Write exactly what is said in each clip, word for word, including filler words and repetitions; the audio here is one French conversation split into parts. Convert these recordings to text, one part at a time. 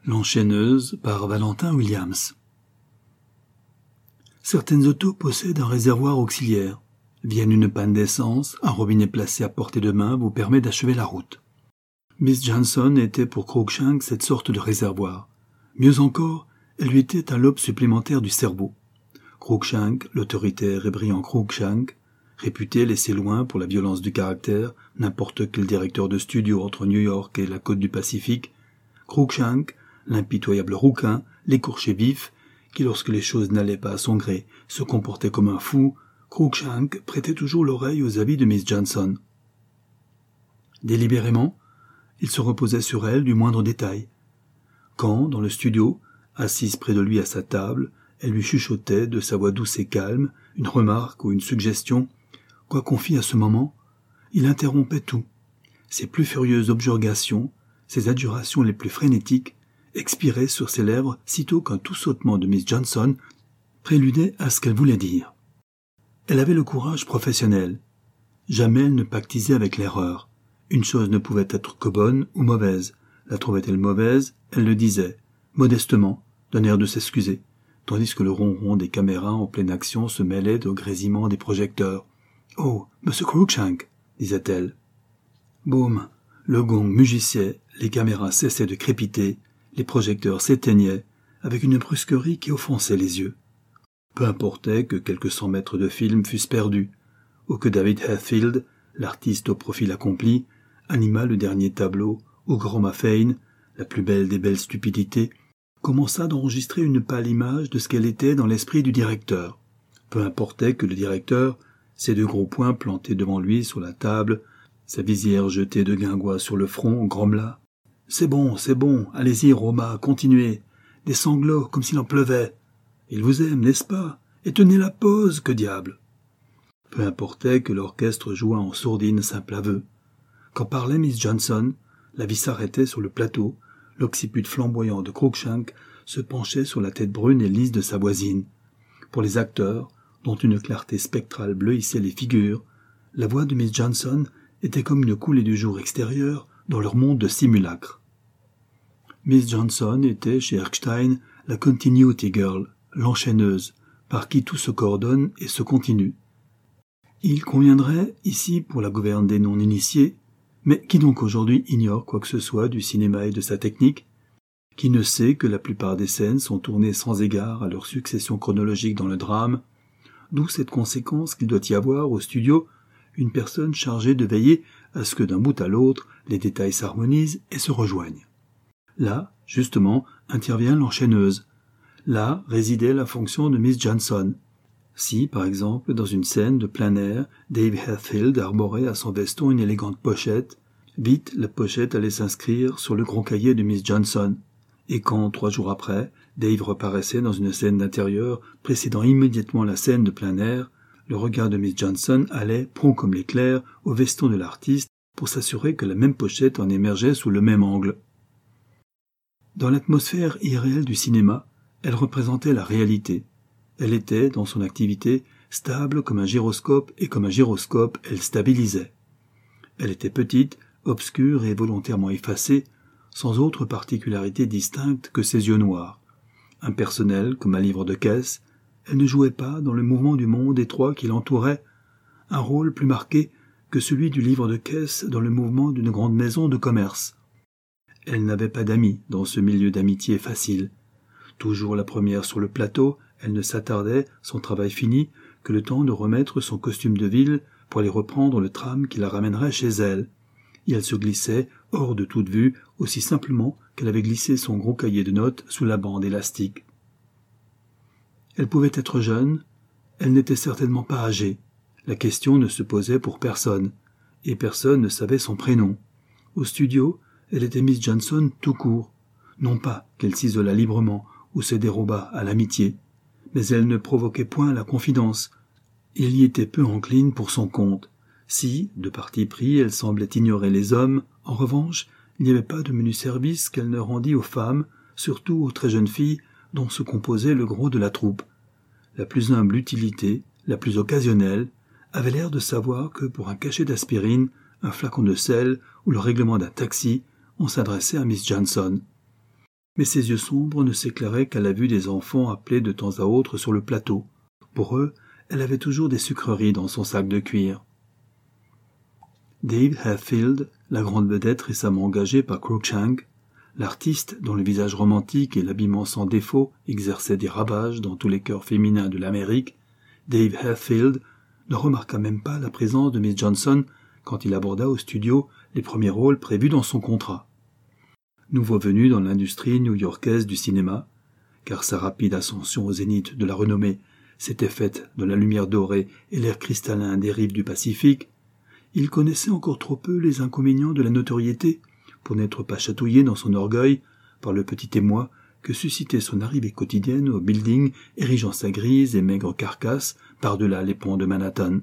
L'enchaîneuse par Valentin Williams. Certaines autos possèdent un réservoir auxiliaire. Vienne une panne d'essence, un robinet placé à portée de main vous permet d'achever la route. Miss Johnson était pour Cruikshank cette sorte de réservoir. Mieux encore, elle lui était un lobe supplémentaire du cerveau. Cruikshank, l'autoritaire et brillant Cruikshank, réputé laissé loin pour la violence du caractère, n'importe quel directeur de studio entre New York et la côte du Pacifique, Cruikshank, l'impitoyable rouquin, l'écorché vif, qui lorsque les choses n'allaient pas à son gré, se comportait comme un fou, Cruikshank prêtait toujours l'oreille aux avis de Miss Johnson. Délibérément, il se reposait sur elle du moindre détail. Quand, dans le studio, assise près de lui à sa table, elle lui chuchotait de sa voix douce et calme une remarque ou une suggestion, quoi qu'on fît à ce moment, il interrompait tout. Ses plus furieuses objurgations, ses adjurations les plus frénétiques, expiraient sur ses lèvres sitôt qu'un tout sautement de Miss Johnson préludait à ce qu'elle voulait dire. Elle avait le courage professionnel. Jamais elle ne pactisait avec l'erreur. Une chose ne pouvait être que bonne ou mauvaise. La trouvait-elle mauvaise, elle le disait, modestement, d'un air de s'excuser, tandis que le ronron des caméras en pleine action se mêlait au grésillement des projecteurs. « Oh, Monsieur Cruikshank !» disait-elle. Boum, le gong mugissait, les caméras cessaient de crépiter, les projecteurs s'éteignaient, avec une brusquerie qui offensait les yeux. Peu importait que quelques cent mètres de film fussent perdus, ou que David Hatfield, l'artiste au profil accompli, animât le dernier tableau, ou Gramophone, la plus belle des belles stupidités, commença d'enregistrer une pâle image de ce qu'elle était dans l'esprit du directeur. Peu importait que le directeur, ses deux gros poings plantés devant lui sur la table, sa visière jetée de guingois sur le front, grommela. « C'est bon, c'est bon, allez-y, Roma, continuez. Des sanglots, comme s'il en pleuvait. Il vous aime, n'est-ce pas? Et tenez la pose, que diable !» Peu importait que l'orchestre jouât en sourdine simple aveu. Quand parlait Miss Johnson, la vie s'arrêtait sur le plateau, l'occiput flamboyant de Cruikshank se penchait sur la tête brune et lisse de sa voisine. Pour les acteurs, dont une clarté spectrale bleuissait les figures, la voix de Miss Johnson était comme une coulée du jour extérieur dans leur monde de simulacre. Miss Johnson était, chez Erskine, la continuity girl, l'enchaîneuse, par qui tout se coordonne et se continue. Il conviendrait, ici pour la gouverne des non-initiés, mais qui donc aujourd'hui ignore quoi que ce soit du cinéma et de sa technique, qui ne sait que la plupart des scènes sont tournées sans égard à leur succession chronologique dans le drame, d'où cette conséquence qu'il doit y avoir au studio une personne chargée de veiller à ce que d'un bout à l'autre les détails s'harmonisent et se rejoignent. Là, justement, intervient l'enchaîneuse. Là résidait la fonction de Miss Johnson. Si, par exemple, dans une scène de plein air, Dave Hatfield arborait à son veston une élégante pochette, vite la pochette allait s'inscrire sur le gros cahier de Miss Johnson. Et quand, trois jours après, Dave reparaissait dans une scène d'intérieur précédant immédiatement la scène de plein air, le regard de Miss Johnson allait, prompt comme l'éclair, au veston de l'artiste pour s'assurer que la même pochette en émergeait sous le même angle. Dans l'atmosphère irréelle du cinéma, elle représentait la réalité. Elle était, dans son activité, stable comme un gyroscope et comme un gyroscope, elle stabilisait. Elle était petite, obscure et volontairement effacée, sans autre particularité distincte que ses yeux noirs. Impersonnelle comme un livre de caisse, elle ne jouait pas, dans le mouvement du monde étroit qui l'entourait, un rôle plus marqué que celui du livre de caisse dans le mouvement d'une grande maison de commerce. Elle n'avait pas d'amis dans ce milieu d'amitié facile. Toujours la première sur le plateau, elle ne s'attardait, son travail fini, que le temps de remettre son costume de ville pour aller reprendre le tram qui la ramènerait chez elle. Et elle se glissait, hors de toute vue, aussi simplement qu'elle avait glissé son gros cahier de notes sous la bande élastique. Elle pouvait être jeune, elle n'était certainement pas âgée. La question ne se posait pour personne, et personne ne savait son prénom. Au studio, elle était Miss Johnson tout court. Non pas qu'elle s'isolât librement ou se dérobât à l'amitié, mais elle ne provoquait point la confidence. Il y était peu encline pour son compte. Si, de parti pris, elle semblait ignorer les hommes, en revanche, il n'y avait pas de menu service qu'elle ne rendît aux femmes, surtout aux très jeunes filles dont se composait le gros de la troupe. La plus humble utilité, la plus occasionnelle, avait l'air de savoir que pour un cachet d'aspirine, un flacon de sel ou le règlement d'un taxi, on s'adressait à Miss Johnson. mais ses yeux sombres ne s'éclairaient qu'à la vue des enfants appelés de temps à autre sur le plateau. Pour eux, elle avait toujours des sucreries dans son sac de cuir. Dave Hatfield, la grande vedette récemment engagée par Cruikshank, l'artiste dont le visage romantique et l'habillement sans défaut exerçaient des ravages dans tous les cœurs féminins de l'Amérique, Dave Hatfield ne remarqua même pas la présence de Miss Johnson quand il aborda au studio les premiers rôles prévus dans son contrat. Nouveau venu dans l'industrie new-yorkaise du cinéma, car sa rapide ascension au zénith de la renommée s'était faite dans la lumière dorée et l'air cristallin des rives du Pacifique, il connaissait encore trop peu les inconvénients de la notoriété pour n'être pas chatouillé dans son orgueil par le petit émoi que suscitait son arrivée quotidienne au building érigeant sa grise et maigre carcasse par-delà les ponts de Manhattan.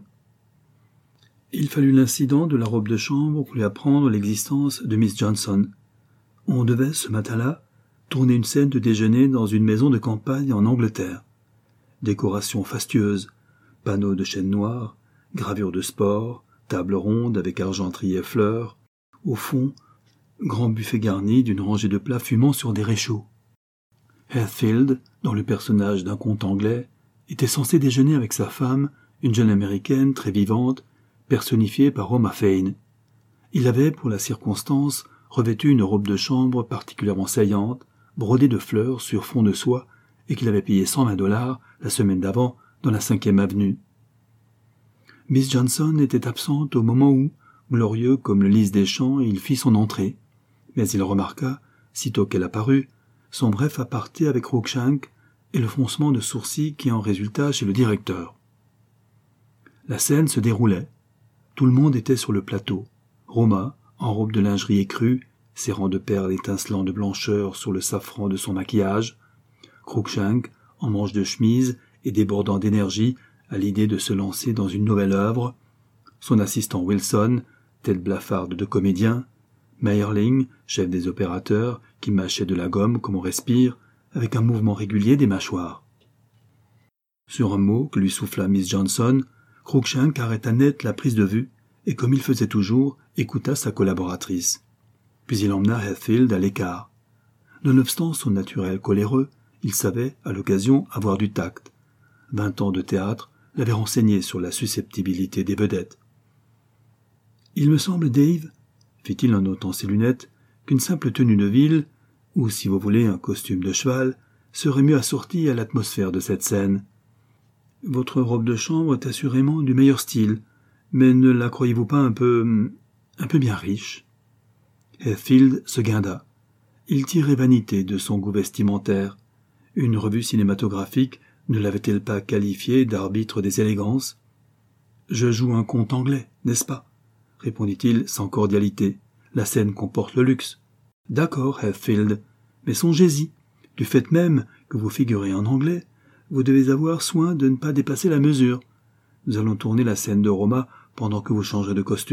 Il fallut l'incident de la robe de chambre pour lui apprendre l'existence de Miss Johnson. On devait, ce matin-là, tourner une scène de déjeuner dans une maison de campagne en Angleterre. Décoration fastueuse, panneaux de chêne noir, gravures de sport, table ronde avec argenterie et fleurs. Au fond, grand buffet garni d'une rangée de plats fumant sur des réchauds. Hatfield, dans le personnage d'un conte anglais, était censé déjeuner avec sa femme, une jeune américaine très vivante, personnifiée par Roma Fane. Il avait, pour la circonstance, revêtu une robe de chambre particulièrement saillante, brodée de fleurs sur fond de soie, et qu'il avait payé cent vingt dollars la semaine d'avant dans la cinquième avenue. Miss Johnson était absente au moment où, glorieux comme le lys des champs, il fit son entrée, mais il remarqua, sitôt qu'elle apparut, son bref aparté avec Cruikshank et le froncement de sourcils qui en résulta chez le directeur. La scène se déroulait. Tout le monde était sur le plateau. Roma, en robe de lingerie écrue, ses rangs de perles étincelant de blancheur sur le safran de son maquillage, Cruikshank, en manche de chemise et débordant d'énergie à l'idée de se lancer dans une nouvelle œuvre, son assistant Wilson, tête blafarde de comédien, Meyerling, chef des opérateurs, qui mâchait de la gomme comme on respire, avec un mouvement régulier des mâchoires. Sur un mot que lui souffla Miss Johnson, Cruikshank arrêta net la prise de vue et, comme il faisait toujours, écouta sa collaboratrice. Puis il emmena Hatfield à l'écart. Nonobstant son naturel coléreux, il savait, à l'occasion, avoir du tact. Vingt ans de théâtre l'avaient renseigné sur la susceptibilité des vedettes. « Il me semble, Dave, fit-il en ôtant ses lunettes, qu'une simple tenue de ville, ou si vous voulez un costume de cheval, serait mieux assortie à l'atmosphère de cette scène. Votre robe de chambre est assurément du meilleur style, mais ne la croyez-vous pas un peu... un peu bien riche ?» Hatfield se guinda. Il tirait vanité de son goût vestimentaire. Une revue cinématographique ne l'avait-elle pas qualifié d'arbitre des élégances ? « Je joue un conte anglais, n'est-ce pas ?» répondit-il sans cordialité. « La scène comporte le luxe. »« D'accord, Hatfield, mais songez-y, du fait même que vous figurez en anglais, vous devez avoir soin de ne pas dépasser la mesure. Nous allons tourner la scène de Roma pendant que vous changerez de costume. »«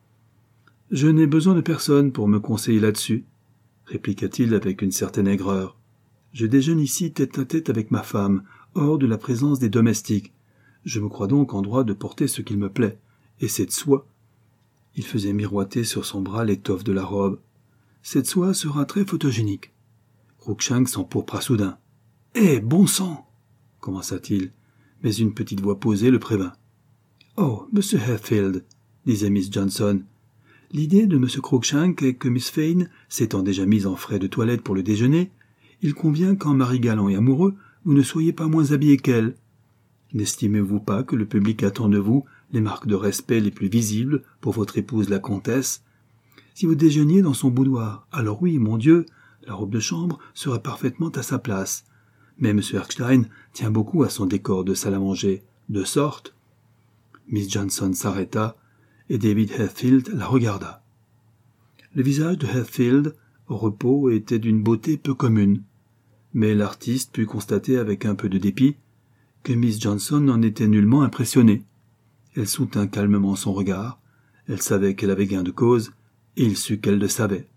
Je n'ai besoin de personne pour me conseiller là-dessus, » répliqua-t-il avec une certaine aigreur. « Je déjeune ici tête à tête avec ma femme, hors de la présence des domestiques. Je me crois donc en droit de porter ce qu'il me plaît, et cette soie. » Il faisait miroiter sur son bras l'étoffe de la robe. « Cette soie sera très photogénique. » Cruikshank s'empourpra soudain. « Eh, bon sang !» commença-t-il, mais une petite voix posée le prévint. « Oh, monsieur Hatfield, » disait Miss Johnson, « l'idée de monsieur Cruikshank est que Miss Fane s'étant déjà mise en frais de toilette pour le déjeuner, il convient qu'en mari galant et amoureux, vous ne soyez pas moins habillé qu'elle. N'estimez-vous pas que le public attend de vous les marques de respect les plus visibles pour votre épouse la comtesse? Si vous déjeuniez dans son boudoir, alors oui, mon Dieu, la robe de chambre serait parfaitement à sa place. Mais M. Erskine tient beaucoup à son décor de salle à manger, de sorte... » Miss Johnson s'arrêta, et David Hatfield la regarda. Le visage de Hatfield, au repos, était d'une beauté peu commune, mais l'artiste put constater avec un peu de dépit que Miss Johnson n'en était nullement impressionnée. Elle soutint calmement son regard, elle savait qu'elle avait gain de cause, et il sut qu'elle le savait.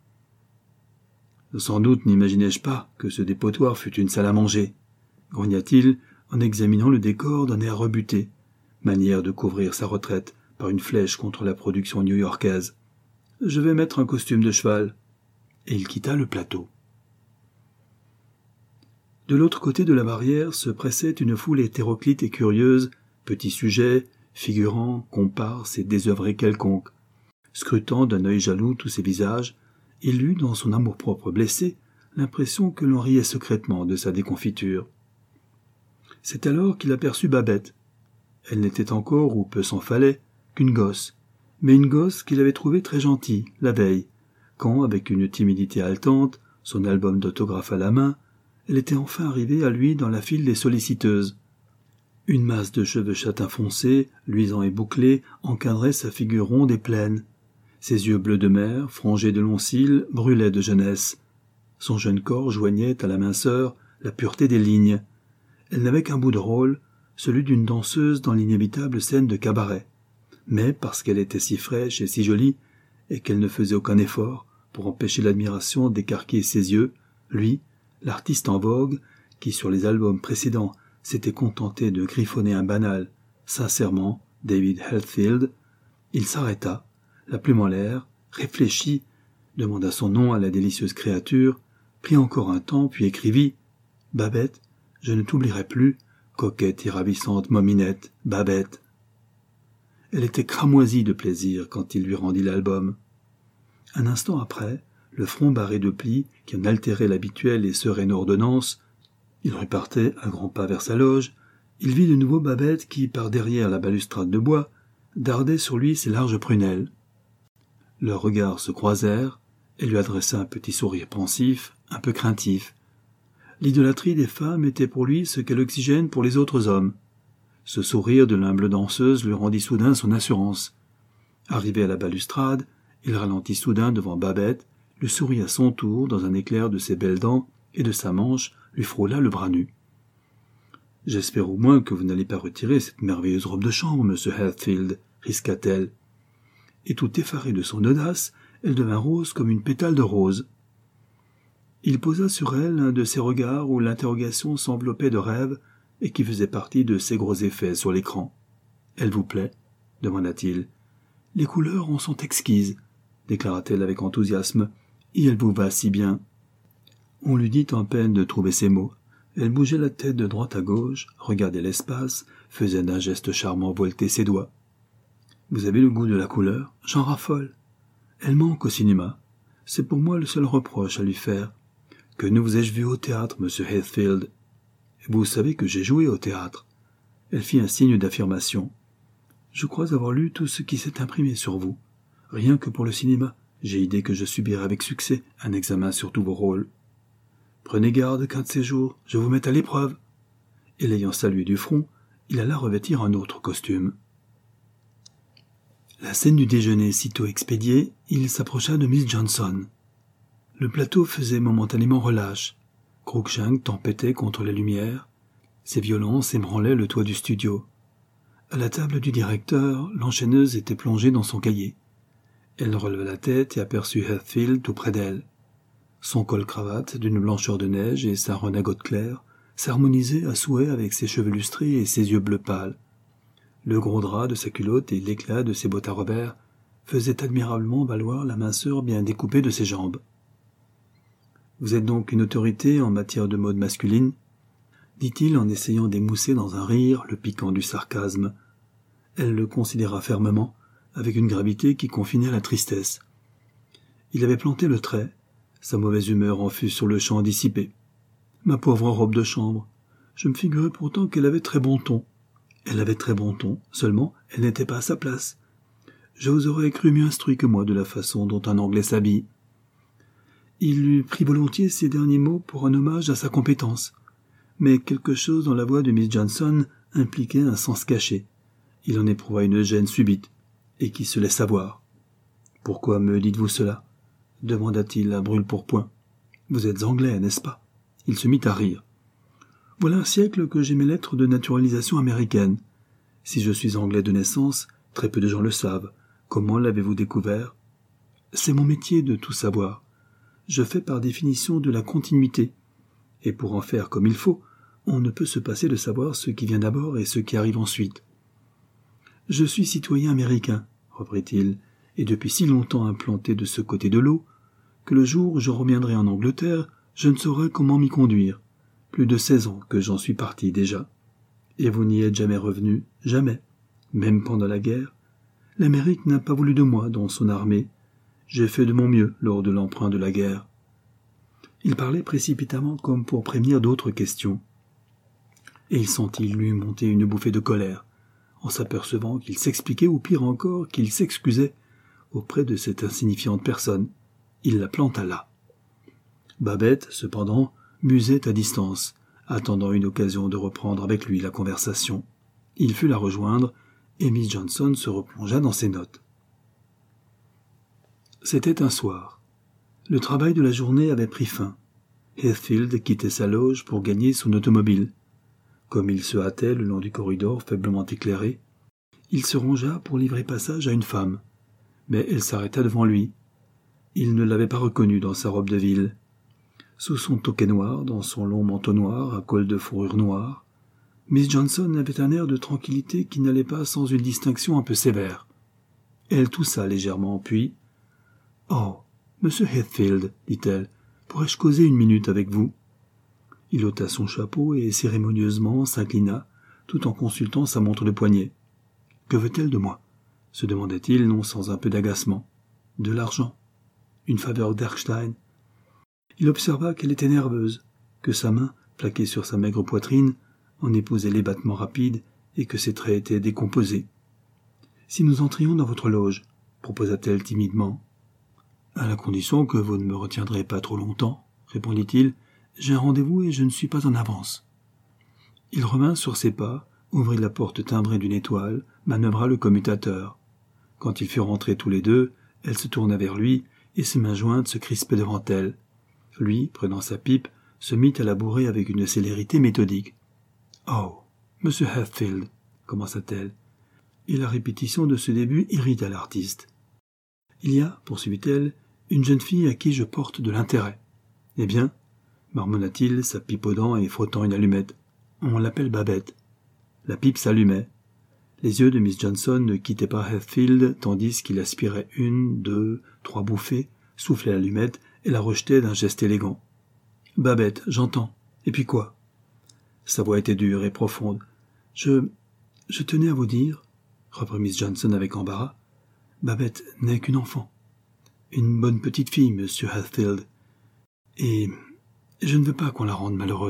« Sans doute n'imaginais-je pas que ce dépotoir fût une salle à manger, » grogna-t-il en examinant le décor d'un air rebuté, manière de couvrir sa retraite par une flèche contre la production new-yorkaise. « Je vais mettre un costume de cheval. » Et il quitta le plateau. De l'autre côté de la barrière se pressait une foule hétéroclite et curieuse, petits sujets, figurants, comparses et désœuvrés quelconques. Scrutant d'un œil jaloux tous ces visages, il eut, dans son amour-propre blessé, l'impression que l'on riait secrètement de sa déconfiture. C'est alors qu'il aperçut Babette. Elle n'était encore, ou peu s'en fallait, qu'une gosse, mais une gosse qu'il avait trouvée très gentille, la veille, quand, avec une timidité haletante, son album d'autographes à la main, elle était enfin arrivée à lui dans la file des solliciteuses. Une masse de cheveux châtain foncé, luisants et bouclés, encadrait sa figure ronde et pleine. Ses yeux bleus de mer, frangés de longs cils, brûlaient de jeunesse. Son jeune corps joignait à la minceur la pureté des lignes. Elle n'avait qu'un bout de rôle, celui d'une danseuse dans l'inévitable scène de cabaret. Mais parce qu'elle était si fraîche et si jolie, et qu'elle ne faisait aucun effort pour empêcher l'admiration d'écarquiller ses yeux, lui, l'artiste en vogue, qui sur les albums précédents s'était contenté de griffonner un banal « Sincèrement, David Hetfield », il s'arrêta, la plume en l'air, réfléchit, demanda son nom à la délicieuse créature, prit encore un temps, puis écrivit « Babette, je ne t'oublierai plus, coquette et ravissante mominette, Babette ». Elle était cramoisie de plaisir quand il lui rendit l'album. Un instant après, le front barré de plis qui en altérait l'habituelle et sereine ordonnance, il repartait à grands pas vers sa loge, il vit de nouveau Babette qui, par derrière la balustrade de bois, dardait sur lui ses larges prunelles. Leurs regards se croisèrent, elle lui adressa un petit sourire pensif, un peu craintif. L'idolâtrie des femmes était pour lui ce qu'est l'oxygène pour les autres hommes. Ce sourire de l'humble danseuse lui rendit soudain son assurance. Arrivé à la balustrade, il ralentit soudain devant Babette, lui sourit à son tour dans un éclair de ses belles dents et de sa manche lui frôla le bras nu. « J'espère au moins que vous n'allez pas retirer cette merveilleuse robe de chambre, monsieur Hetfield, risqua-t-elle. Et tout effarée de son audace, elle devint rose comme une pétale de rose. Il posa sur elle un de ces regards où l'interrogation s'enveloppait de rêve et qui faisait partie de ses gros effets sur l'écran. « Elle vous plaît ?» demanda-t-il. « Les couleurs en sont exquises, » déclara-t-elle avec enthousiasme, « et elle vous va si bien. » On lui dit en peine de trouver ses mots. Elle bougeait la tête de droite à gauche, regardait l'espace, faisait d'un geste charmant volter ses doigts. « Vous avez le goût de la couleur ? J'en raffole. Elle manque au cinéma. C'est pour moi le seul reproche à lui faire. Que ne vous ai-je vu au théâtre, monsieur Hetfield ? Vous savez que j'ai joué au théâtre. » Elle fit un signe d'affirmation. « Je crois avoir lu tout ce qui s'est imprimé sur vous. Rien que pour le cinéma, j'ai idée que je subirai avec succès un examen sur tous vos rôles. Prenez garde qu'un de ces jours, je vous mette à l'épreuve. » Et l'ayant salué du front, il alla revêtir un autre costume. La scène du déjeuner sitôt expédiée, il s'approcha de Miss Johnson. Le plateau faisait momentanément relâche. Cruikshank tempêtait contre les lumières. Ses violences ébranlaient le toit du studio. À la table du directeur, l'enchaîneuse était plongée dans son cahier. Elle releva la tête et aperçut Hetfield tout près d'elle. Son col-cravate d'une blancheur de neige et sa redingote claire s'harmonisaient à souhait avec ses cheveux lustrés et ses yeux bleus pâles. Le gros drap de sa culotte et l'éclat de ses bottes à revers faisaient admirablement valoir la minceur bien découpée de ses jambes. « Vous êtes donc une autorité en matière de mode masculine ?» dit-il en essayant d'émousser dans un rire le piquant du sarcasme. Elle le considéra fermement, avec une gravité qui confinait la tristesse. Il avait planté le trait, sa mauvaise humeur en fut sur le champ dissipée. Ma pauvre robe de chambre, je me figurais pourtant qu'elle avait très bon ton. Elle avait très bon ton, seulement elle n'était pas à sa place. Je vous aurais cru mieux instruit que moi de la façon dont un Anglais s'habille. Il eût pris volontiers ces derniers mots pour un hommage à sa compétence. Mais quelque chose dans la voix de Miss Johnson impliquait un sens caché. Il en éprouva une gêne subite, et qui se laissa voir. « Pourquoi me dites-vous cela ?» demanda-t-il à brûle-pourpoint. « Vous êtes anglais, n'est-ce pas ?» Il se mit à rire. « Voilà un siècle que j'ai mes lettres de naturalisation américaine. Si je suis anglais de naissance, très peu de gens le savent. Comment l'avez-vous découvert ? C'est mon métier de tout savoir. Je fais par définition de la continuité. Et pour en faire comme il faut, on ne peut se passer de savoir ce qui vient d'abord et ce qui arrive ensuite. Je suis citoyen américain, reprit-il, et depuis si longtemps implanté de ce côté de l'eau, que le jour où je reviendrai en Angleterre, je ne saurais comment m'y conduire. Plus de seize ans que j'en suis parti déjà. Et vous n'y êtes jamais revenu, jamais. Même pendant la guerre. L'Amérique n'a pas voulu de moi dans son armée. J'ai fait de mon mieux lors de l'emprunt de la guerre. » Il parlait précipitamment comme pour prévenir d'autres questions. Et il sentit lui monter une bouffée de colère, en s'apercevant qu'il s'expliquait, ou pire encore, qu'il s'excusait auprès de cette insignifiante personne. Il la planta là. Babette, cependant, musait à distance, attendant une occasion de reprendre avec lui la conversation. Il fut la rejoindre, et Miss Johnson se replongea dans ses notes. C'était un soir. Le travail de la journée avait pris fin. Heathfield quittait sa loge pour gagner son automobile. Comme il se hâtait le long du corridor faiblement éclairé, il se rangea pour livrer passage à une femme. Mais elle s'arrêta devant lui. Il ne l'avait pas reconnue dans sa robe de ville. Sous son toquet noir, dans son long manteau noir à col de fourrure noire, Miss Johnson avait un air de tranquillité qui n'allait pas sans une distinction un peu sévère. Elle toussa légèrement, puis « Oh, monsieur Heathfield, dit-elle, pourrais-je causer une minute avec vous ?» Il ôta son chapeau et cérémonieusement s'inclina, tout en consultant sa montre de poignet. « Que veut-elle de moi ?» se demandait-il, non sans un peu d'agacement. « De l'argent. Une faveur d'Erskine. » Il observa qu'elle était nerveuse, que sa main, plaquée sur sa maigre poitrine, en épousait les battements rapides et que ses traits étaient décomposés. « Si nous entrions dans votre loge, proposa-t-elle timidement. « À la condition que vous ne me retiendrez pas trop longtemps, répondit-il. J'ai un rendez-vous et je ne suis pas en avance. » Il revint sur ses pas, ouvrit la porte timbrée d'une étoile, manœuvra le commutateur. Quand ils furent rentrés tous les deux, elle se tourna vers lui et ses mains jointes se crispaient devant elle. Lui, prenant sa pipe, se mit à la bourrer avec une célérité méthodique. « Oh, monsieur Heathfield, commença-t-elle, et la répétition de ce début irrita l'artiste. « Il y a, poursuivit-elle, une jeune fille à qui je porte de l'intérêt. Eh bien, marmonna-t-il, sa pipe aux dents et frottant une allumette, on l'appelle Babette. » La pipe s'allumait. Les yeux de Miss Johnson ne quittaient pas Heathfield, tandis qu'il aspirait une, deux, trois bouffées, soufflait l'allumette et la rejetait d'un geste élégant. « Babette, j'entends. Et puis quoi ?» Sa voix était dure et profonde. « Je... je tenais à vous dire, » reprit Miss Johnson avec embarras, « Babette n'est qu'une enfant. Une bonne petite fille, monsieur Heathfield. Et je ne veux pas qu'on la rende malheureuse. »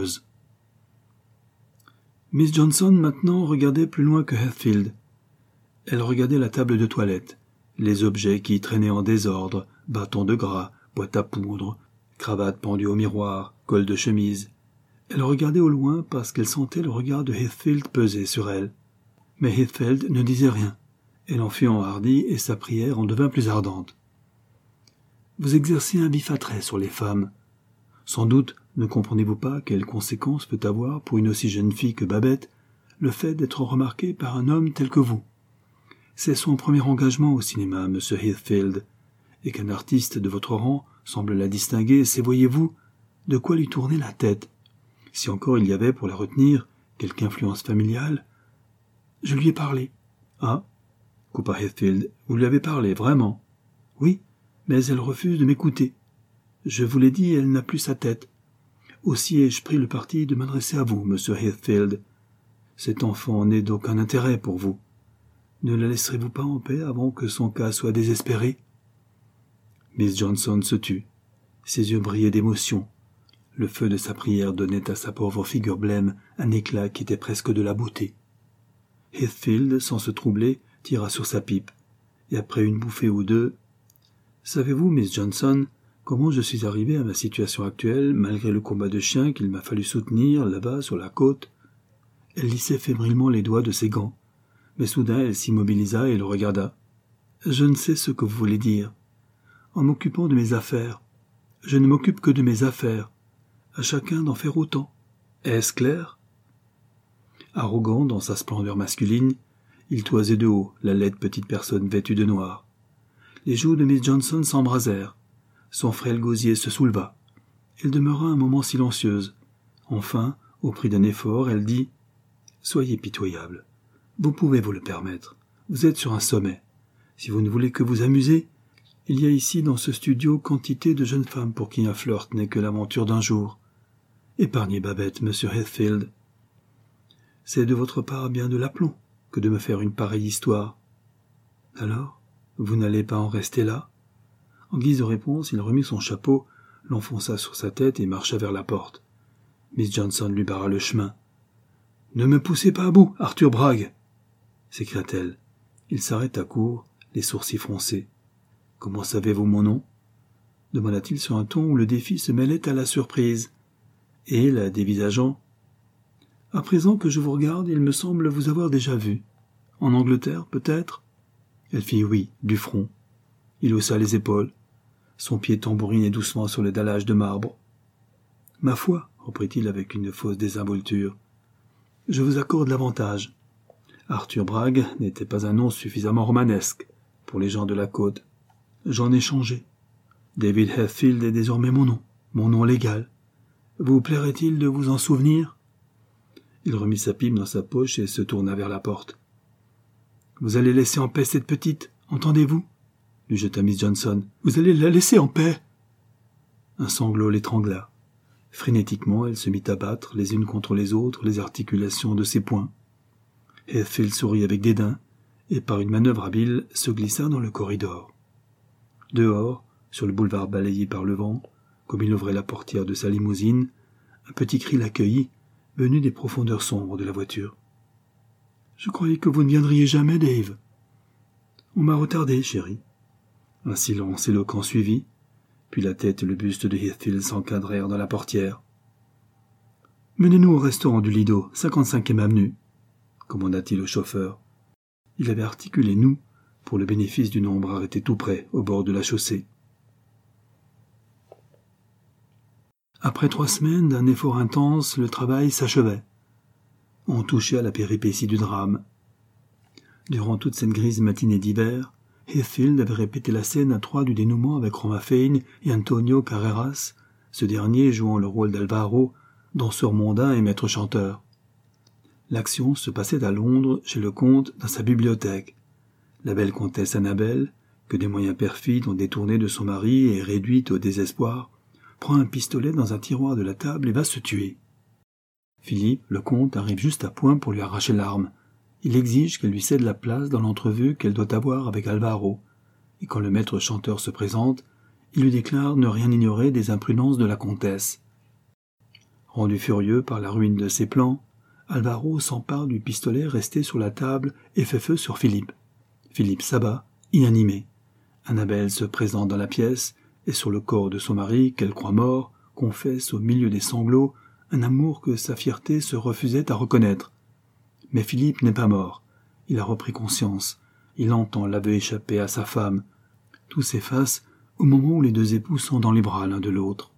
Miss Johnson, maintenant, regardait plus loin que Heathfield. Elle regardait la table de toilette, les objets qui traînaient en désordre, bâtons de gras, boîte à poudre, cravate pendue au miroir, col de chemise. Elle regardait au loin parce qu'elle sentait le regard de Heathfield peser sur elle. Mais Heathfield ne disait rien. Elle en fut enhardie et sa prière en devint plus ardente. « Vous exercez un vif attrait sur les femmes. Sans doute ne comprenez-vous pas quelles conséquences peut avoir pour une aussi jeune fille que Babette le fait d'être remarquée par un homme tel que vous. C'est son premier engagement au cinéma, monsieur Heathfield, et qu'un artiste de votre rang semble la distinguer, c'est, voyez-vous, de quoi lui tourner la tête. Si encore il y avait pour la retenir quelque influence familiale. Je lui ai parlé. »« Ah » coupa Heathfield, « vous lui avez parlé, vraiment ?»« Oui, mais elle refuse de m'écouter. Je vous l'ai dit, elle n'a plus sa tête. Aussi ai-je pris le parti de m'adresser à vous, monsieur Heathfield. Cet enfant n'est d'aucun intérêt pour vous. Ne la laisserez-vous pas en paix avant que son cas soit désespéré ?» Miss Johnson se tut. Ses yeux brillaient d'émotion. Le feu de sa prière donnait à sa pauvre figure blême un éclat qui était presque de la beauté. Heathfield, sans se troubler, tira sur sa pipe, et après une bouffée ou deux, « Savez-vous, Miss Johnson, comment je suis arrivé à ma situation actuelle, malgré le combat de chien qu'il m'a fallu soutenir, là-bas, sur la côte ?» Elle lissait fébrilement les doigts de ses gants, mais soudain elle s'immobilisa et le regarda. « Je ne sais ce que vous voulez dire. En m'occupant de mes affaires. Je ne m'occupe que de mes affaires. À chacun d'en faire autant. Est-ce clair ?» Arrogant dans sa splendeur masculine, il toisait de haut la laide petite personne vêtue de noir. Les joues de Miss Johnson s'embrasèrent. Son frêle gosier se souleva. Elle demeura un moment silencieuse. Enfin, au prix d'un effort, elle dit « Soyez pitoyable. Vous pouvez vous le permettre. Vous êtes sur un sommet. Si vous ne voulez que vous amuser, il y a ici dans ce studio quantité de jeunes femmes pour qui un flirt n'est que l'aventure d'un jour. Épargnez Babette, monsieur Heathfield. C'est de votre part bien de l'aplomb que de me faire une pareille histoire. Alors, vous n'allez pas en rester là? En guise de réponse, il remit son chapeau, l'enfonça sur sa tête et marcha vers la porte. Miss Johnson lui barra le chemin. « Ne me poussez pas à bout, Arthur Bragg !» s'écria-t-elle. Il s'arrêta court, les sourcils froncés. « Comment savez-vous mon nom ?» demanda-t-il sur un ton où le défi se mêlait à la surprise. Et, la dévisageant, « À présent que je vous regarde, il me semble vous avoir déjà vu. En Angleterre, peut-être ?» Elle fit oui, du front. Il haussa les épaules. Son pied tambourinait doucement sur le dallage de marbre. « Ma foi, » reprit-il avec une fausse désinvolture, « je vous accorde l'avantage. Arthur Bragg n'était pas un nom suffisamment romanesque pour les gens de la côte. J'en ai changé. David Heathfield est désormais mon nom, mon nom légal. Vous plairait-il de vous en souvenir ?» Il remit sa pipe dans sa poche et se tourna vers la porte. « Vous allez laisser en paix cette petite, entendez-vous » lui jeta Miss Johnson. « Vous allez la laisser en paix !» Un sanglot l'étrangla. Frénétiquement, elle se mit à battre, les unes contre les autres, les articulations de ses poings. Heathfield sourit avec dédain, et par une manœuvre habile, se glissa dans le corridor. Dehors, sur le boulevard balayé par le vent, comme il ouvrait la portière de sa limousine, un petit cri l'accueillit, venu des profondeurs sombres de la voiture. « Je croyais que vous ne viendriez jamais, Dave. »« On m'a retardé, chérie. » Un silence éloquent suivit, puis la tête et le buste de Heathfield s'encadrèrent dans la portière. « Menez-nous au restaurant du Lido, cinquante-cinquième avenue, » commanda-t-il au chauffeur. Il avait articulé « nous » pour le bénéfice du nombre arrêté tout près, au bord de la chaussée. Après trois semaines d'un effort intense, le travail s'achevait. On touchait à la péripétie du drame. Durant toute cette grise matinée d'hiver, Heathfield avait répété la scène à trois du dénouement avec Roma Fane et Antonio Carreras, ce dernier jouant le rôle d'Alvaro, danseur mondain et maître chanteur. L'action se passait à Londres, chez le comte, dans sa bibliothèque. La belle comtesse Annabelle, que des moyens perfides ont détournée de son mari et réduite au désespoir, prend un pistolet dans un tiroir de la table et va se tuer. Philippe, le comte, arrive juste à point pour lui arracher l'arme. Il exige qu'elle lui cède la place dans l'entrevue qu'elle doit avoir avec Alvaro, et quand le maître chanteur se présente, il lui déclare ne rien ignorer des imprudences de la comtesse. Rendu furieux par la ruine de ses plans, Alvaro s'empare du pistolet resté sur la table et fait feu sur Philippe. Philippe s'abat, inanimé. Annabelle se présente dans la pièce, et sur le corps de son mari, qu'elle croit mort, confesse au milieu des sanglots un amour que sa fierté se refusait à reconnaître. Mais Philippe n'est pas mort. Il a repris conscience. Il entend l'aveu échappé à sa femme. Tout s'efface au moment où les deux époux sont dans les bras l'un de l'autre.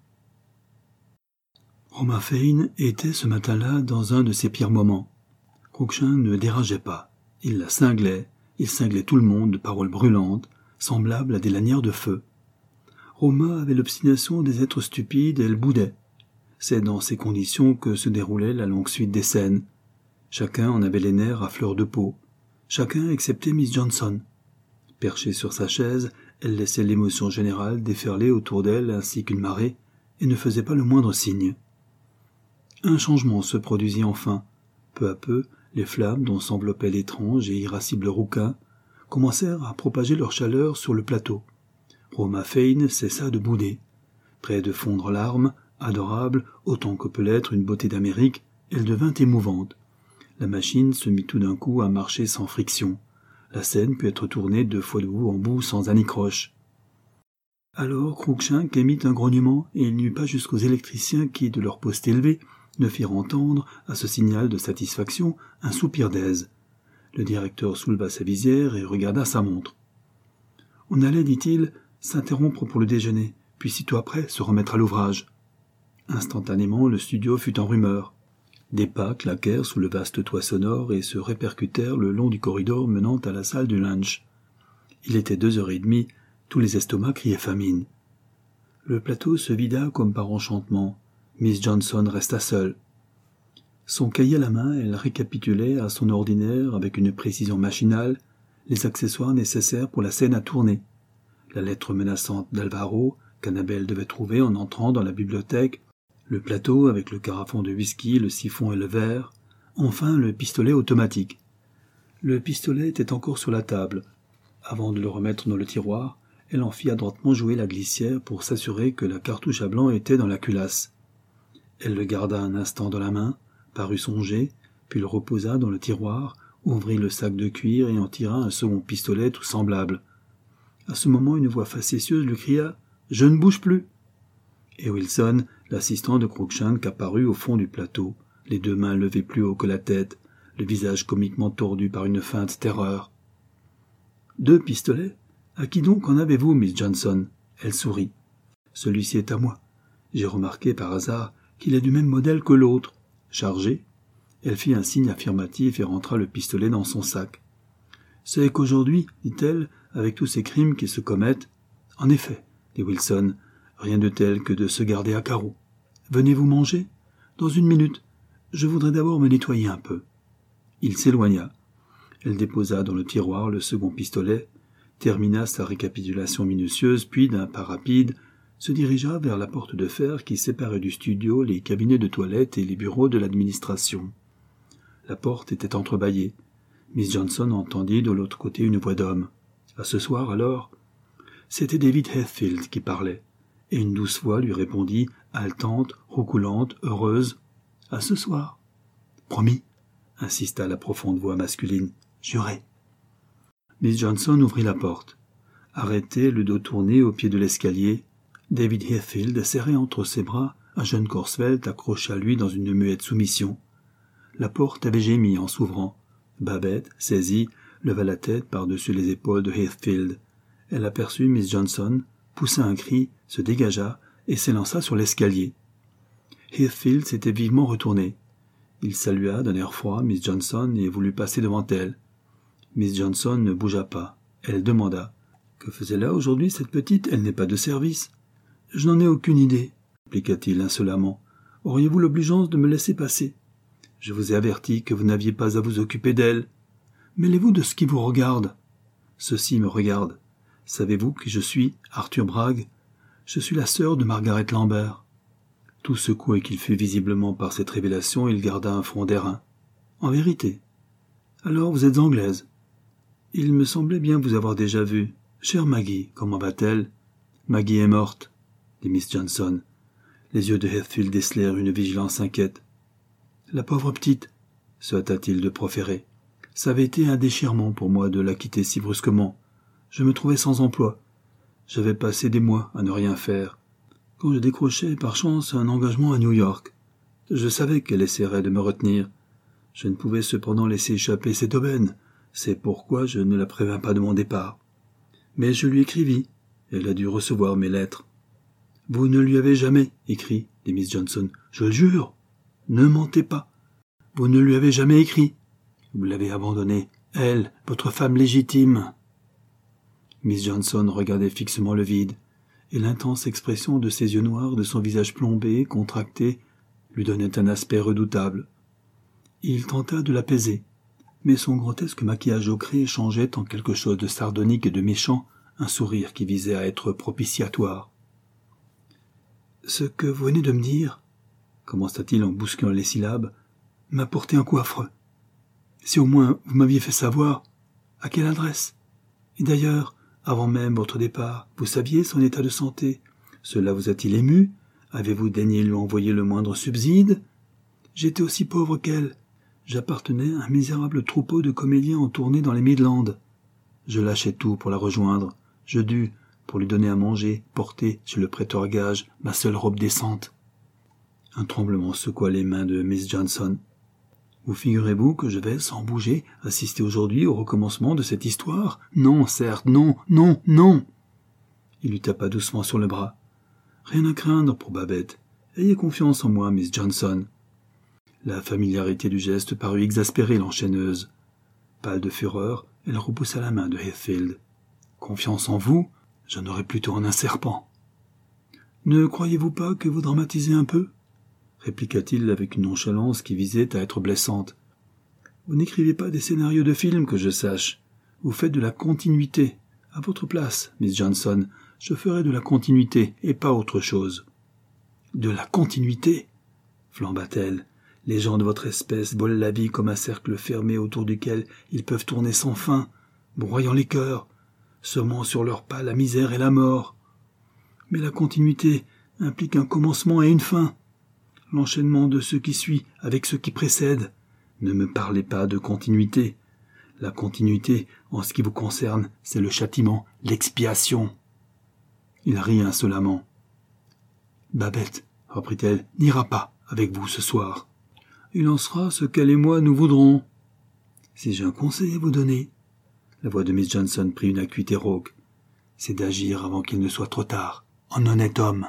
Roma Fane était ce matin-là dans un de ses pires moments. Cruikshank ne dérageait pas. Il la cinglait, il cinglait tout le monde de paroles brûlantes, semblables à des lanières de feu. Roma avait l'obstination des êtres stupides et elle boudait. C'est dans ces conditions que se déroulait la longue suite des scènes. Chacun en avait les nerfs à fleur de peau. Chacun excepté Miss Johnson. Perchée sur sa chaise, elle laissait l'émotion générale déferler autour d'elle ainsi qu'une marée et ne faisait pas le moindre signe. Un changement se produisit enfin. Peu à peu, les flammes dont s'enveloppait l'étrange et irascible rouquin commencèrent à propager leur chaleur sur le plateau. Roma Fane cessa de bouder. Près de fondre l'arme, adorable, autant que peut l'être une beauté d'Amérique, elle devint émouvante. La machine se mit tout d'un coup à marcher sans friction. La scène put être tournée deux fois de bout en bout sans anicroche. Alors Cruikshank émit un grognement, et il n'y eut pas jusqu'aux électriciens qui, de leur poste élevé, ne firent entendre, à ce signal de satisfaction, un soupir d'aise. Le directeur souleva sa visière et regarda sa montre. On allait, dit-il, s'interrompre pour le déjeuner, puis sitôt après se remettre à l'ouvrage. Instantanément, le studio fut en rumeur. Des pas claquèrent sous le vaste toit sonore et se répercutèrent le long du corridor menant à la salle du lunch. Il était deux heures et demie, tous les estomacs criaient famine. Le plateau se vida comme par enchantement. Miss Johnson resta seule. Son cahier à la main, elle récapitulait à son ordinaire, avec une précision machinale, les accessoires nécessaires pour la scène à tourner. La lettre menaçante d'Alvaro, qu'Annabelle devait trouver en entrant dans la bibliothèque, Le plateau avec le carafon de whisky, le siphon et le verre. Enfin, le pistolet automatique. Le pistolet était encore sur la table. Avant de le remettre dans le tiroir, elle en fit adroitement jouer la glissière pour s'assurer que la cartouche à blanc était dans la culasse. Elle le garda un instant dans la main, parut songer, puis le reposa dans le tiroir, ouvrit le sac de cuir et en tira un second pistolet tout semblable. À ce moment, une voix facétieuse lui cria « Je ne bouge plus !» Et Wilson, l'assistant de Cruikshank, apparut au fond du plateau, les deux mains levées plus haut que la tête, le visage comiquement tordu par une feinte terreur. « Deux pistolets ? À qui donc en avez-vous, Miss Johnson ?» Elle sourit. « Celui-ci est à moi. J'ai remarqué par hasard qu'il est du même modèle que l'autre. Chargé ?» Elle fit un signe affirmatif et rentra le pistolet dans son sac. « C'est qu'aujourd'hui, dit-elle, avec tous ces crimes qui se commettent... »« En effet, dit Wilson, rien de tel que de se garder à carreau. Venez-vous manger ? Dans une minute. Je voudrais d'abord me nettoyer un peu. » Il s'éloigna. Elle déposa dans le tiroir le second pistolet, termina sa récapitulation minutieuse, puis, d'un pas rapide, se dirigea vers la porte de fer qui séparait du studio les cabinets de toilette et les bureaux de l'administration. La porte était entrebâillée. Miss Johnson entendit de l'autre côté une voix d'homme. À ce soir, alors? C'était David Heathfield qui parlait, et une douce voix lui répondit, haletante, roucoulante, heureuse. À ce soir. Promis, insista la profonde voix masculine. Juré. Miss Johnson ouvrit la porte. Arrêté, le dos tourné au pied de l'escalier, David Heathfield serrait entre ses bras un jeune corps svelte accroché à lui dans une muette soumission. La porte avait gémi en s'ouvrant. Babette, saisie, leva la tête par-dessus les épaules de Heathfield. Elle aperçut Miss Johnson, poussa un cri, se dégagea et s'élança sur l'escalier. Heathfield s'était vivement retourné. Il salua d'un air froid Miss Johnson et voulut passer devant elle. Miss Johnson ne bougea pas. Elle demanda. « Que faisait là aujourd'hui cette petite ? Elle n'est pas de service. »« Je n'en ai aucune idée, » répliqua-t-il insolemment. « Auriez-vous l'obligeance de me laisser passer ? Je vous ai averti que vous n'aviez pas à vous occuper d'elle. Mêlez-vous de ce qui vous regarde. Ceci me regarde. Savez-vous qui je suis, Arthur Bragg ? Je suis la sœur de Margaret Lambert. » Tout secoué qu'il fut visiblement par cette révélation, il garda un front d'airain. « En vérité. Alors vous êtes anglaise. Il me semblait bien vous avoir déjà vu. Chère Maggie, comment va-t-elle ? » « Maggie est morte, » dit Miss Johnson. Les yeux de Heathfield décelèrent une vigilance inquiète. « La pauvre petite, » se hâta-t-il de proférer. « Ça avait été un déchirement pour moi de la quitter si brusquement. Je me trouvais sans emploi. J'avais passé des mois à ne rien faire. Quand je décrochai par chance un engagement à New York, je savais qu'elle essaierait de me retenir. Je ne pouvais cependant laisser échapper cette aubaine. C'est pourquoi je ne la prévins pas de mon départ. Mais je lui écrivis. Elle a dû recevoir mes lettres. « Vous ne lui avez jamais écrit, » dit Miss Johnson. « Je le jure. Ne mentez pas. Vous ne lui avez jamais écrit. Vous l'avez abandonnée. Elle, votre femme légitime. » Miss Johnson regardait fixement le vide, et l'intense expression de ses yeux noirs, de son visage plombé, contracté, lui donnait un aspect redoutable. Il tenta de l'apaiser, mais son grotesque maquillage ocré changeait en quelque chose de sardonique et de méchant un sourire qui visait à être propitiatoire. « Ce que vous venez de me dire, » commença-t-il en bousculant les syllabes, « m'a porté un coup affreux. Si au moins vous m'aviez fait savoir à quelle adresse. Et d'ailleurs, avant même votre départ, vous saviez son état de santé. Cela vous a-t-il ému? Avez-vous daigné lui envoyer le moindre subside? J'étais aussi pauvre qu'elle. J'appartenais à un misérable troupeau de comédiens en tournée dans les Midlands. Je lâchai tout pour la rejoindre. Je dus, pour lui donner à manger, porter, chez le prêteur à gages, ma seule robe décente. » Un tremblement secoua les mains de Miss Johnson. « Vous figurez-vous que je vais, sans bouger, assister aujourd'hui au recommencement de cette histoire? Non, certes, non, non, non !» Il lui tapa doucement sur le bras. « Rien à craindre pour Babette. Ayez confiance en moi, Miss Johnson. » La familiarité du geste parut exaspérer l'enchaîneuse. Pâle de fureur, elle repoussa la main de Heathfield. « Confiance en vous? J'en aurais plutôt en un serpent. »« Ne croyez-vous pas que vous dramatisez un peu ?» répliqua-t-il avec une nonchalance qui visait à être blessante. « Vous n'écrivez pas des scénarios de films que je sache. Vous faites de la continuité. À votre place, Miss Johnson, je ferai de la continuité et pas autre chose. » De la continuité, flamba-t-elle. Les gens de votre espèce volent la vie comme un cercle fermé autour duquel ils peuvent tourner sans fin, broyant les cœurs, semant sur leurs pas la misère et la mort. Mais la continuité implique un commencement et une fin, l'enchaînement de ce qui suit avec ce qui précède. Ne me parlez pas de continuité. La continuité, en ce qui vous concerne, c'est le châtiment, l'expiation. Il rit insolemment. Babette, reprit-elle, n'ira pas avec vous ce soir. Il en sera ce qu'elle et moi nous voudrons. Si j'ai un conseil à vous donner, la voix de Miss Johnson prit une acuité rauque, c'est d'agir avant qu'il ne soit trop tard, en honnête homme.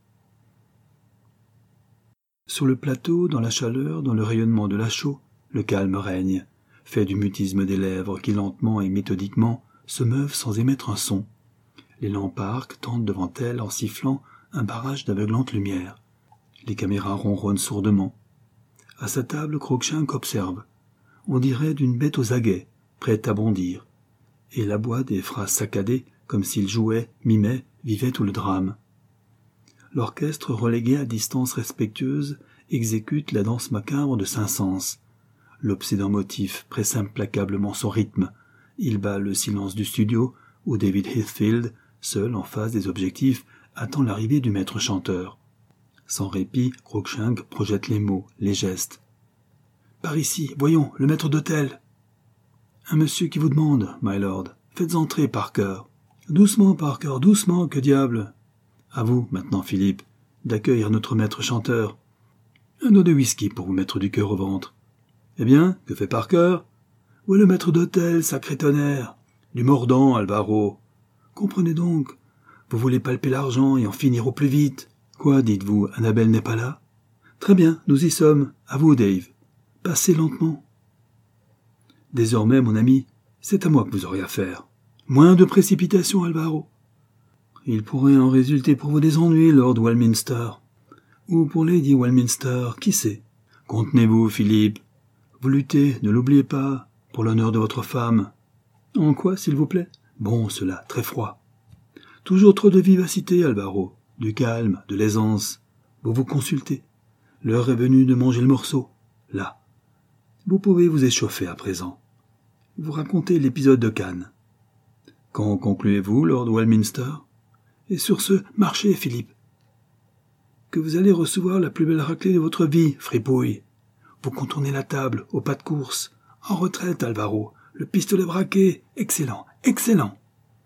Sur le plateau, dans la chaleur, dans le rayonnement de la chaux, le calme règne, fait du mutisme des lèvres qui lentement et méthodiquement se meuvent sans émettre un son. Les lampes arc tendent devant elles en sifflant un barrage d'aveuglantes lumières. Les caméras ronronnent sourdement. À sa table, Cruikshank observe. On dirait d'une bête aux aguets, prête à bondir. Et la aboie des phrases saccadées, comme s'il jouait, mimait, vivait tout le drame. L'orchestre, relégué à distance respectueuse, exécute la danse macabre de Saint-Saëns. L'obsédant motif presse implacablement son rythme. Il bat le silence du studio, où David Heathfield, seul en face des objectifs, attend l'arrivée du maître chanteur. Sans répit, Cruikshank projette les mots, les gestes. « Par ici, voyons, le maître d'hôtel. »« Un monsieur qui vous demande, my lord. Faites entrer, Parker. »« Doucement, Parker, doucement, que diable !»« À vous, maintenant, Philippe, d'accueillir notre maître chanteur. Un eau de whisky pour vous mettre du cœur au ventre. »« Eh bien, que fait Parker ? » ?»« Où est le maître d'hôtel, sacré tonnerre ? Du mordant, Alvaro. Comprenez donc, vous voulez palper l'argent et en finir au plus vite. Quoi, dites-vous, Annabelle n'est pas là ? Très bien, nous y sommes. À vous, Dave. Passez lentement. Désormais, mon ami, c'est à moi que vous aurez affaire. Moins de précipitation, Alvaro. Il pourrait en résulter pour vous des ennuis, Lord Walminster. Ou pour Lady Walminster, qui sait ? Contenez-vous, Philippe. Vous luttez, ne l'oubliez pas, pour l'honneur de votre femme. En quoi, s'il vous plaît ? Bon, cela, très froid. Toujours trop de vivacité, Alvaro. Du calme, de l'aisance. Vous vous consultez. L'heure est venue de manger le morceau. Là. Vous pouvez vous échauffer à présent. Vous racontez l'épisode de Cannes. Quand concluez-vous, Lord Walminster ? Et sur ce, marchez, Philippe. Que vous allez recevoir la plus belle raclée de votre vie, fripouille. Vous contournez la table, au pas de course. En retraite, Alvaro. Le pistolet braqué. Excellent, excellent.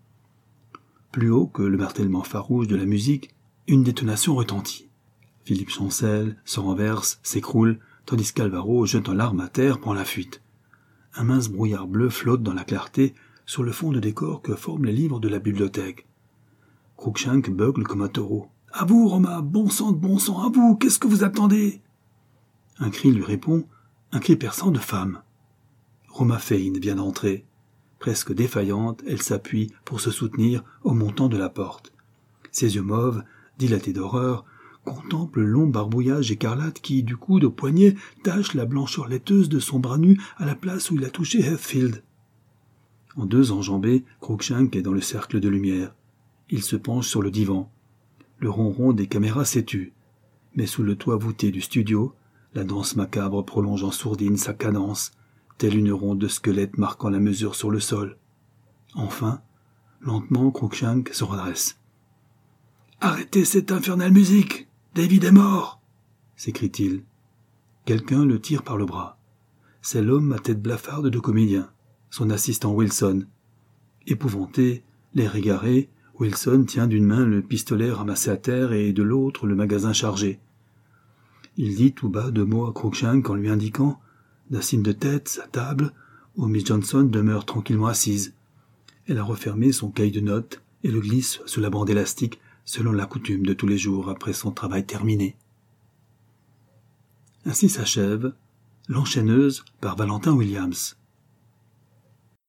Plus haut que le martèlement farouche de la musique, une détonation retentit. Philippe chancelle, se renverse, s'écroule, tandis qu'Alvaro, jetant l'arme à terre, prend la fuite. Un mince brouillard bleu flotte dans la clarté sur le fond de décor que forment les livres de la bibliothèque. Cruikshank bugle comme un taureau. « À vous, Roma, bon sang de bon sang, à vous, qu'est-ce que vous attendez ?» Un cri lui répond, un cri perçant de femme. Roma Fane vient d'entrer. Presque défaillante, elle s'appuie pour se soutenir au montant de la porte. Ses yeux mauves, dilatés d'horreur, contemplent le long barbouillage écarlate qui, du coude au poignet, tache la blancheur laiteuse de son bras nu à la place où il a touché Heathfield. En deux enjambées, Cruikshank est dans le cercle de lumière. Il se penche sur le divan. Le ronron des caméras s'étue. Mais sous le toit voûté du studio, la danse macabre prolonge en sourdine sa cadence, telle une ronde de squelette marquant la mesure sur le sol. Enfin, lentement, Cruikshank se redresse. « Arrêtez cette infernale musique ! David est mort !» s'écrie-t-il. Quelqu'un le tire par le bras. C'est l'homme à tête blafarde de comédien, son assistant Wilson. Épouvanté, l'air égaré, Wilson tient d'une main le pistolet ramassé à terre et de l'autre le magasin chargé. Il dit tout bas deux mots à Cruikshank en lui indiquant, d'un signe de tête, sa table, où Miss Johnson demeure tranquillement assise. Elle a refermé son cahier de notes et le glisse sous la bande élastique selon la coutume de tous les jours après son travail terminé. Ainsi s'achève L'enchaîneuse par Valentin Williams.